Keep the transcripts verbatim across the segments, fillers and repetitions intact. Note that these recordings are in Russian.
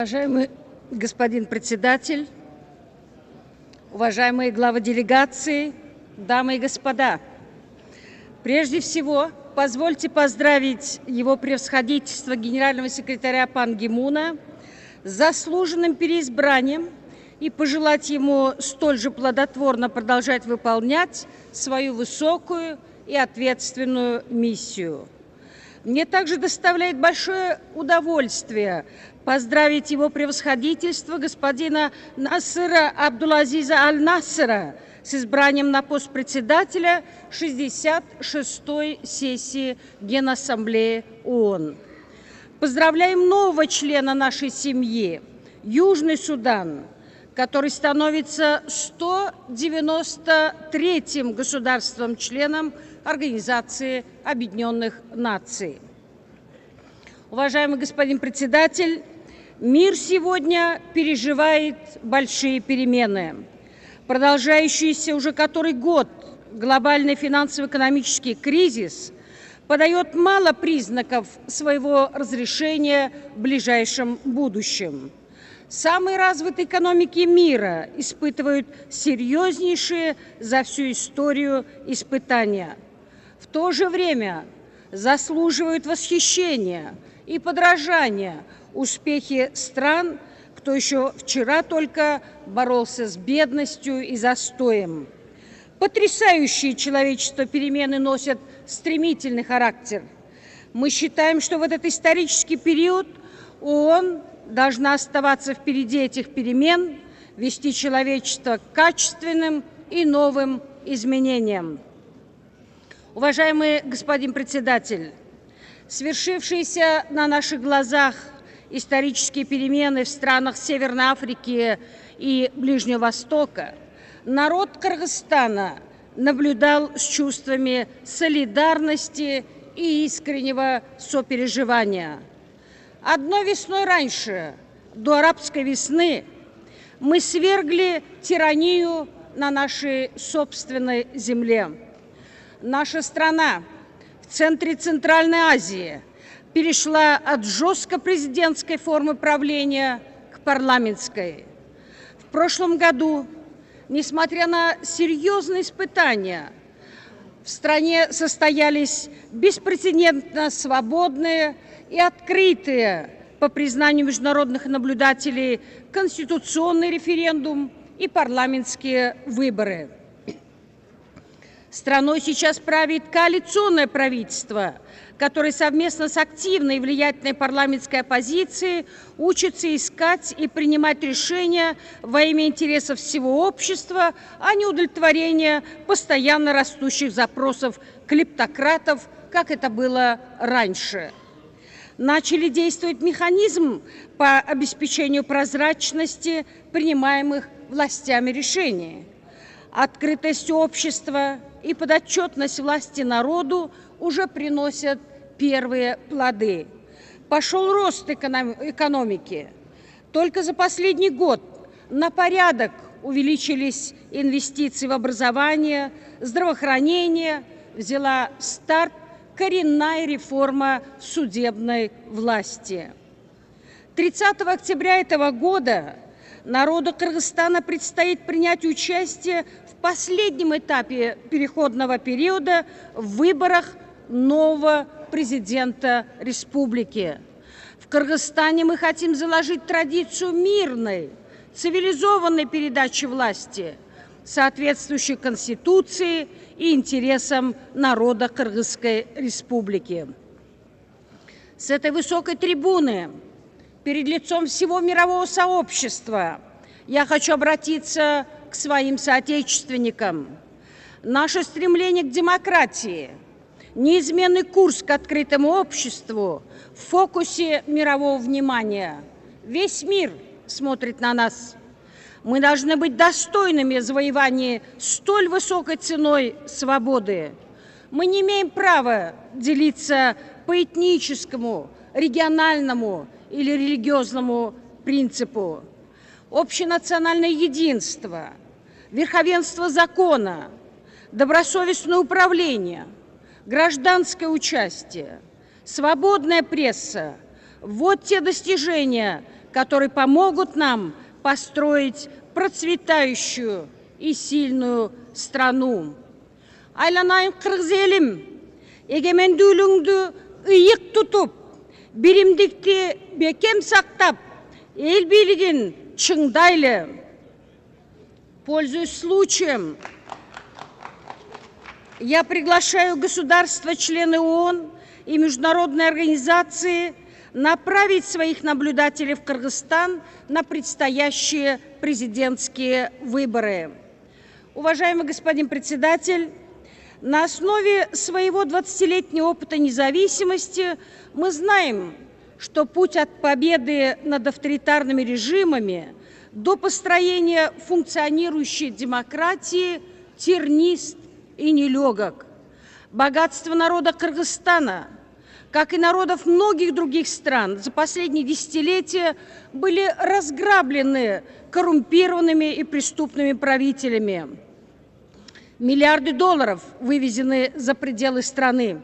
Уважаемый господин председатель, уважаемые главы делегации, дамы и господа, прежде всего позвольте поздравить его превосходительство генерального секретаря Пан Ги Муна с заслуженным переизбранием и пожелать ему столь же плодотворно продолжать выполнять свою высокую и ответственную миссию. Мне также доставляет большое удовольствие поздравить его превосходительство господина Насера Абдулазиза Аль-Насера с избранием на пост председателя шестьдесят шестой сессии Генассамблеи ООН. Поздравляем нового члена нашей семьи, Южный Судан, который становится сто девяносто третьим государством-членом Организации Объединенных Наций. Уважаемый господин председатель, мир сегодня переживает большие перемены. Продолжающийся уже который год глобальный финансово-экономический кризис подает мало признаков своего разрешения в ближайшем будущем. Самые развитые экономики мира испытывают серьезнейшие за всю историю испытания. В то же время заслуживают восхищения и подражания успехи стран, кто еще вчера только боролся с бедностью и застоем. Потрясающие человечество перемены носят стремительный характер. Мы считаем, что в этот исторический период ООН должна оставаться впереди этих перемен, вести человечество к качественным и новым изменениям. Уважаемый господин председатель, свершившиеся на наших глазах исторические перемены в странах Северной Африки и Ближнего Востока народ Кыргызстана наблюдал с чувствами солидарности и искреннего сопереживания. Одной весной раньше, до арабской весны, мы свергли тиранию на нашей собственной земле. Наша страна в центре Центральной Азии перешла от жестко президентской формы правления к парламентской. В прошлом году, несмотря на серьезные испытания, в стране состоялись беспрецедентно свободные и открытые, по признанию международных наблюдателей, конституционный референдум и парламентские выборы. Страной сейчас правит коалиционное правительство, которое совместно с активной и влиятельной парламентской оппозицией учится искать и принимать решения во имя интересов всего общества, а не удовлетворения постоянно растущих запросов клептократов, как это было раньше. Начали действовать механизм по обеспечению прозрачности принимаемых властями решений. Открытость общества и подотчетность власти народу уже приносят первые плоды. Пошел рост экономики. Только за последний год на порядок увеличились инвестиции в образование, здравоохранение, взяла старт коренная реформа судебной власти. тридцатого октября этого года народу Кыргызстана предстоит принять участие в последнем этапе переходного периода в выборах нового президента республики. В Кыргызстане мы хотим заложить традицию мирной, цивилизованной передачи власти, соответствующей Конституции и интересам народа Кыргызской республики. С этой высокой трибуны перед лицом всего мирового сообщества я хочу обратиться к своим соотечественникам. Наше стремление к демократии, неизменный курс к открытому обществу в фокусе мирового внимания. Весь мир смотрит на нас. Мы должны быть достойными завоевания столь высокой ценой свободы. Мы не имеем права делиться по этническому, региональному или религиозному принципу. Общенациональное единство, верховенство закона, добросовестное управление, гражданское участие, свободная пресса – вот те достижения, которые помогут нам построить процветающую и сильную страну. Айланайын кыргыз элим, эгемендүүлүгүңдү ыйык тутуп, биримдикти бекем сактап, эл бийлигин чыңдайлы. Пользуясь случаем, я приглашаю государства-члены ООН и международные организации направить своих наблюдателей в Кыргызстан на предстоящие президентские выборы. Уважаемый господин председатель, на основе своего двадцатилетнего опыта независимости мы знаем, что путь от победы над авторитарными режимами до построения функционирующей демократии тернист и нелегок. Богатство народа Кыргызстана, как и народов многих других стран, за последние десятилетия были разграблены коррумпированными и преступными правителями. Миллиарды долларов вывезены за пределы страны.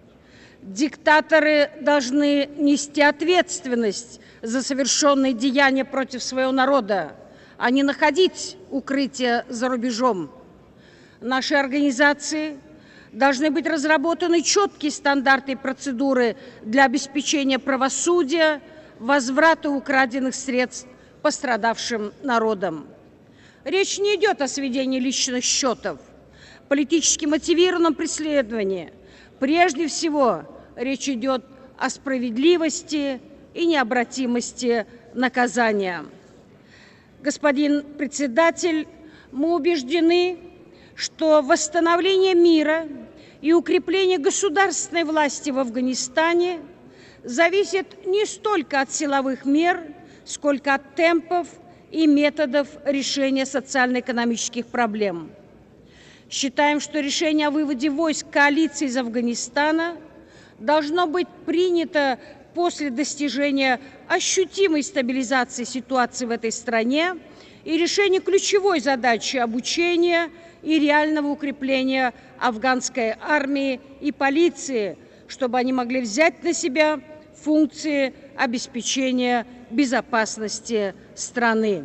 Диктаторы должны нести ответственность за совершенные деяния против своего народа, а не находить укрытие за рубежом. Наши организации должны быть разработаны четкие стандарты и процедуры для обеспечения правосудия, возврата украденных средств пострадавшим народам. Речь не идет о сведении личных счетов, политически мотивированном преследовании. Прежде всего, речь идет о справедливости и необратимости наказания. Господин председатель, мы убеждены, что восстановление мира и укрепление государственной власти в Афганистане зависит не столько от силовых мер, сколько от темпов и методов решения социально-экономических проблем. Считаем, что решение о выводе войск коалиции из Афганистана должно быть принято после достижения ощутимой стабилизации ситуации в этой стране и решения ключевой задачи обучения и реального укрепления афганской армии и полиции, чтобы они могли взять на себя функции обеспечения безопасности страны.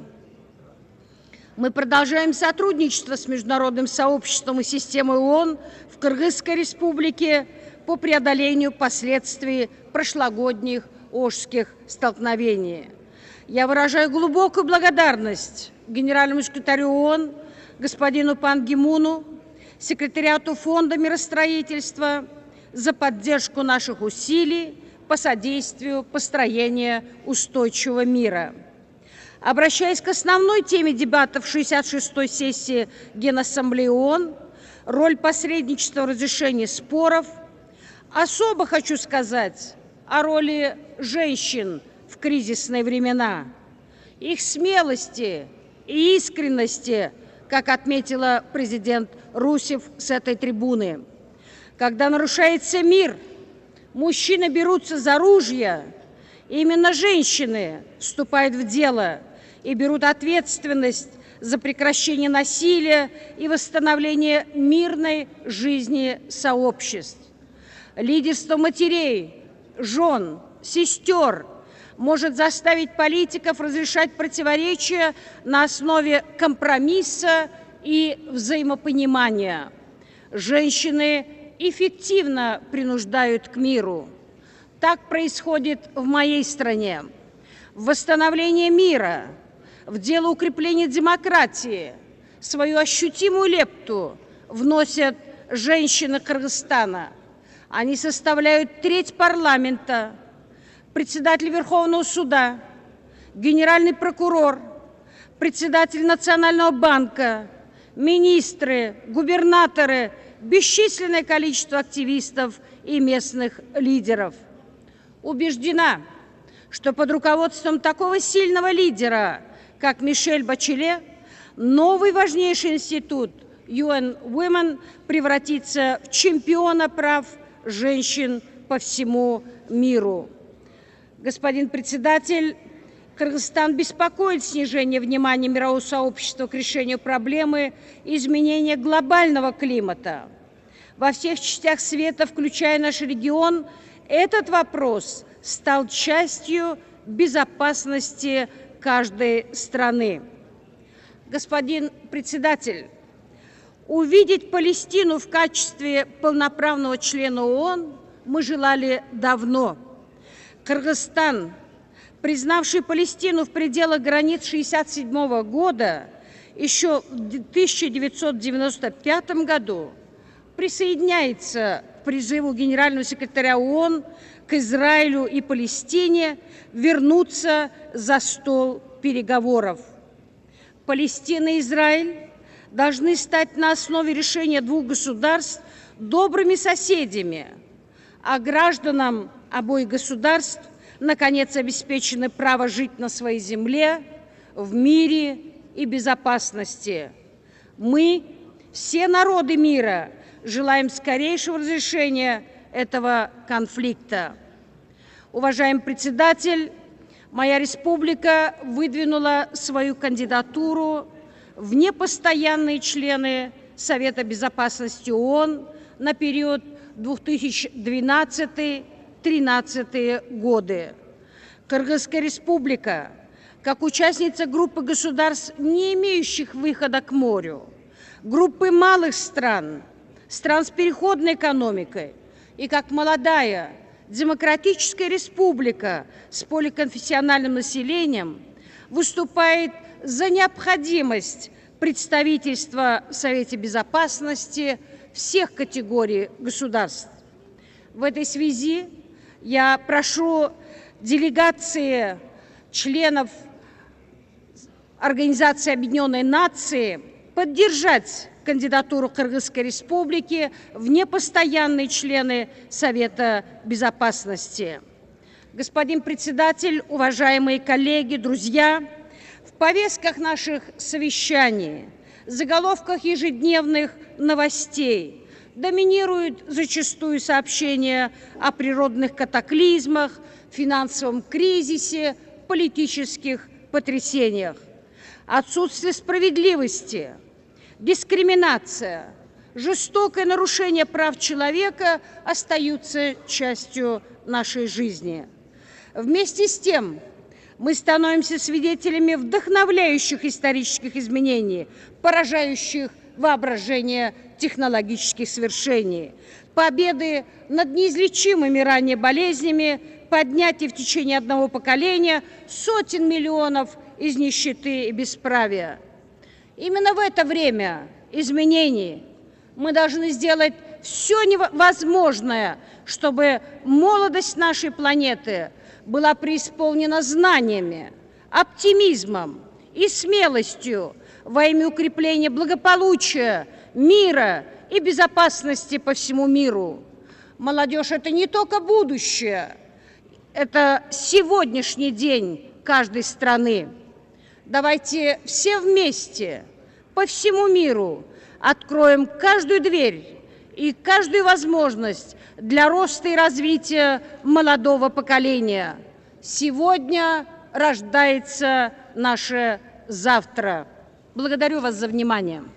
Мы продолжаем сотрудничество с международным сообществом и системой ООН в Кыргызской республике по преодолению последствий прошлогодних Ошских столкновений. Я выражаю глубокую благодарность генеральному секретарю ООН господину Пан Ги Муну, секретариату Фонда миростроительства за поддержку наших усилий по содействию построению устойчивого мира. Обращаясь к основной теме дебатов шестьдесят шестой сессии Генассамблеи ООН, роль посредничества в разрешении споров, особо хочу сказать о роли женщин в кризисные времена, их смелости и искренности, как отметила президент Русев с этой трибуны. Когда нарушается мир, мужчины берутся за ружья, именно женщины вступают в дело и берут ответственность за прекращение насилия и восстановление мирной жизни сообществ. Лидерство матерей, жен, сестер может заставить политиков разрешать противоречия на основе компромисса и взаимопонимания. Женщины эффективно принуждают к миру. Так происходит в моей стране. В восстановление мира, в дело укрепления демократии свою ощутимую лепту вносят женщины Кыргызстана. Они составляют треть парламента, председатель Верховного суда, генеральный прокурор, председатель Национального банка, министры, губернаторы, бесчисленное количество активистов и местных лидеров. Убеждена, что под руководством такого сильного лидера, как Мишель Бачеле, новый важнейший институт ю эн Women превратится в чемпиона прав женщин по всему миру. Господин председатель, Кыргызстан беспокоит снижение внимания мирового сообщества к решению проблемы изменения глобального климата. Во всех частях света, включая наш регион, этот вопрос стал частью безопасности каждой страны. Господин председатель, увидеть Палестину в качестве полноправного члена ООН мы желали давно. Кыргызстан, признавший Палестину в пределах границ шестьдесят седьмого года, еще в тысяча девятьсот девяносто пятом году присоединяется к призыву генерального секретаря ООН к Израилю и Палестине вернуться за стол переговоров. Палестина и Израиль должны стать на основе решения двух государств добрыми соседями, а гражданам обоих государств наконец обеспечено право жить на своей земле в мире и безопасности. Мы, все народы мира, желаем скорейшего разрешения этого конфликта. Уважаемый председатель, моя республика выдвинула свою кандидатуру в непостоянные члены Совета Безопасности ООН на период две тысячи двенадцатый — две тысячи тринадцатый годы. Кыргызская республика, как участница группы государств, не имеющих выхода к морю, группы малых стран, стран с переходной экономикой, и как молодая демократическая республика с поликонфессиональным населением, выступает за необходимость представительства в Совете Безопасности всех категорий государств. В этой связи я прошу делегации членов Организации Объединенной Нации поддержать кандидатуру Кыргызской Республики в непостоянные члены Совета Безопасности. Господин председатель, уважаемые коллеги, друзья, в повестках наших совещаний, заголовках ежедневных новостей доминируют зачастую сообщения о природных катаклизмах, финансовом кризисе, политических потрясениях. Отсутствие справедливости, дискриминация, жестокое нарушение прав человека остаются частью нашей жизни. Вместе с тем мы становимся свидетелями вдохновляющих исторических изменений, поражающих воображение технологических свершений, победы над неизлечимыми ранее болезнями, поднятие в течение одного поколения сотен миллионов из нищеты и бесправия. Именно в это время изменений мы должны сделать все невозможное, чтобы молодость нашей планеты была преисполнена знаниями, оптимизмом и смелостью во имя укрепления благополучия, мира и безопасности по всему миру. Молодежь – это не только будущее, это сегодняшний день каждой страны. Давайте все вместе по всему миру откроем каждую дверь и каждую возможность для роста и развития молодого поколения. Сегодня рождается наше завтра. Благодарю вас за внимание.